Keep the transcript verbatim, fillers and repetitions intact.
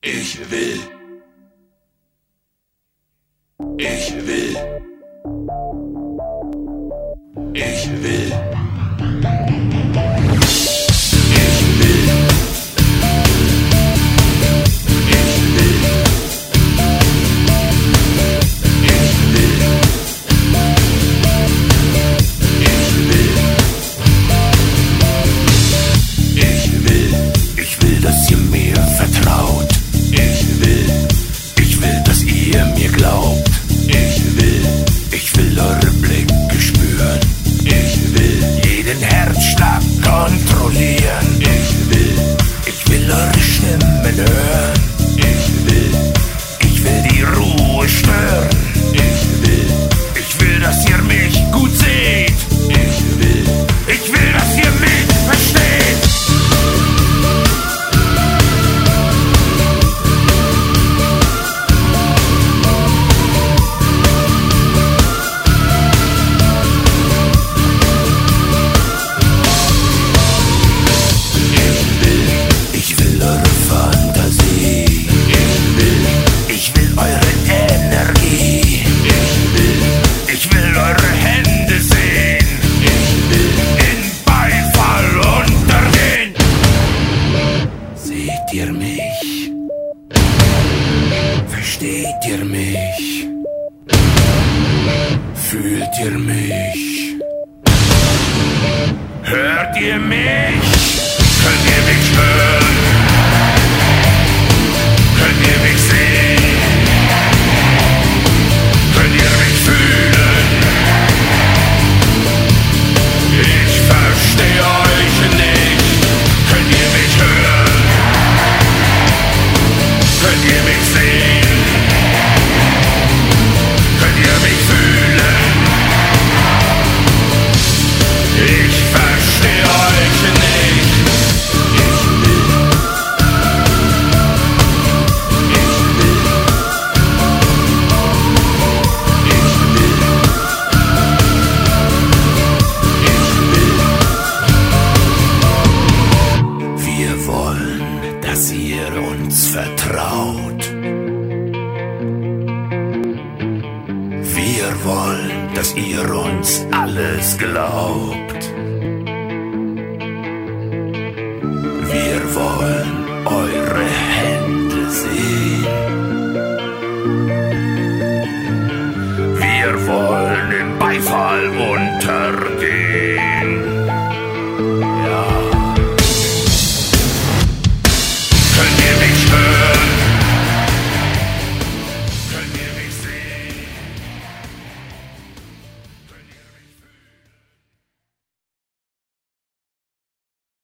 Ich will. Ich will. Ich will. Dass ihr mir vertraut. Ich will, ich will, dass ihr mir glaubt. Ich will, ich will eure Blicke spüren. Ich will, jeden Herzschlag kontrollieren. Ich will, ich will eure Stimmen hören. Ich will, ich will die Ruhe stören. Ich will, ich will, dass ihr mich gut seht. Ich will, ich will, dass ihr mich versteht. Ihr mich? Versteht ihr mich? Fühlt ihr mich? Hört ihr mich? Könnt ihr mich hören? Könnt ihr mich sehen? Könnt ihr mich fühlen? Ich verstehe euch nicht. Könnt ihr mich hören? Könnt ihr mich sehen? Könnt ihr mich fühlen? Ich verstehe euch nicht. Ich will. Ich will. Ich will. Ich will. Wir wollen, dass ihr uns vertraut. Wir wollen, dass ihr uns alles glaubt.